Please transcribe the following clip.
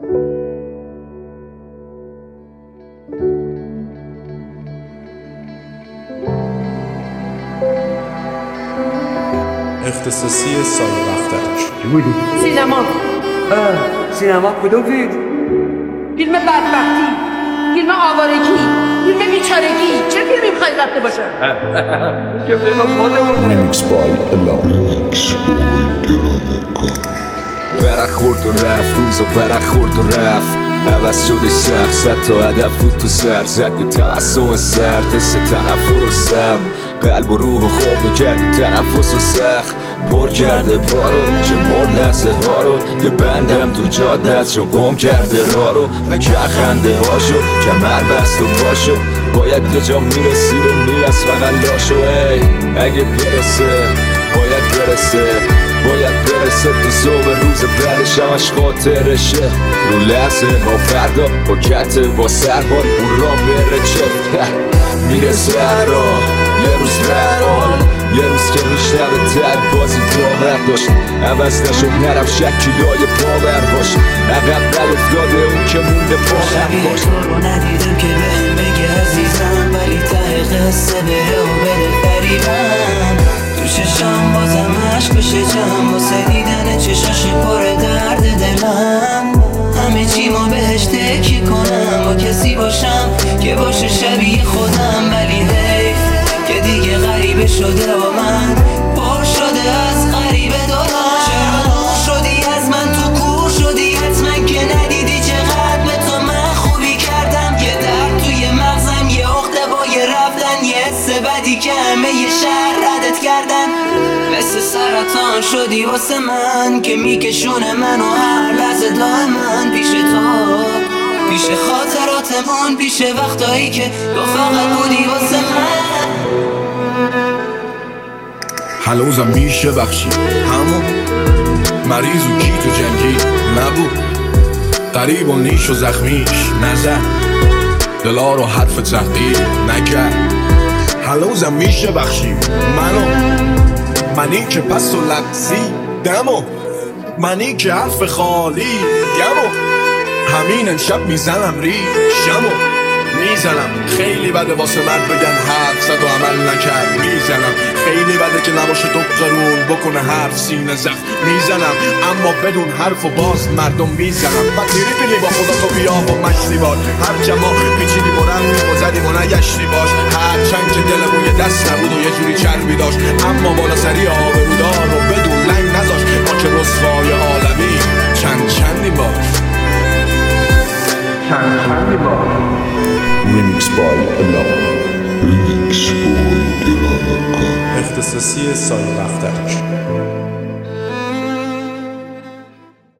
اختصاصی سال رفتنش. چی بودی؟ سینما کدوم فیلم؟ فیلم بدبختی، فیلم آوارگی، فیلم بیچارگی. چه فیلمی میخوای رفته باشه؟ که فیلم خودمون. Remix by Allah. برخورد و رفت روز و برخورد و رفت، عوض شده شهر، زد تا هدف بود تو سر، زد به تبسم سرد، حس تنفر و سم، قلب و روح و خواب میکردی تنفس و سخت، پر کرده بارو که مر لحظه ها رو، یه بندم تو جاده است چون گم کرده راه رو، نکه خنده هاشو کمر بست و پاشو، باید یه جا میرسید و میرس فقط لاشو. ای اگه برسه باید برسه، باید برسه تو صبح روز بعدش همش خاطرشه، رو لحظه ها فردا با کته با سربار اون را بره چه میرسه هر راه یه روز رهال، یه روز که میشنوه تر بازی داور داشت، عوض نشد نرم شکیلای باور باش، عقب نیفتاده اون که مونده باهم باش. تو رو ندیدم که بهم بگه عزیزم، ولی ته قصه بره و بده فریبم، تو چشم بازم عشق بشه جمع، واسه دیدن چشاش پر درد دلم، همه چی ما بهش تکی کنم، با کسی باشم که باشه شبیه خودم، ولی حیف که دیگه غریبه شده و من پر شده از غریبه دارم. چرا دور شدی از من، تو کور شدی حتما که ندیدی چقدر به تو من خوبی کردم، یه درد توی مغزم، یه عقده با یه رفتن، یه حس بدی که همه یه شهر ردت کردن، مثل سرطان شدی واسه من که میکشونه منو هر لحظه دائما پیش تو، پیش خاطراتمون، پیش وقتایی که تو فقط بودی واسه من. هنوزم میشه بخشی همون مریض و کیت و جنگی نبود، قریب و نیش و زخمیش نزد، دلا رو حرف تحقیر نکرد. هنوزم میشه بخشی منی که پس و لبسی دمو، منی که حرف خالی گمو، همین امشب میزنم ریشمو میزنم. خیلی بده واسه مرد بگن حرف زد و عمل نکرد، میزنم. خیلی بده که نباشه تو قرون بکنه حرف سینه زخم، میزنم. اما بدون حرف و باز مردم میزنم. پتیری پیلی با خدا تو بیا و مشتی باش، هر جما پیچیدی و رفتی و زدی و نگشتی باش، هر چند که دلمون یه دست نبود و یه جوری چربی داشت، اما بالا سری آبرودار و بدون لنگ نذاشت، ما که رسوای عالمی چندی باش. Remix by Allah. اختصاصی سال رفتنش.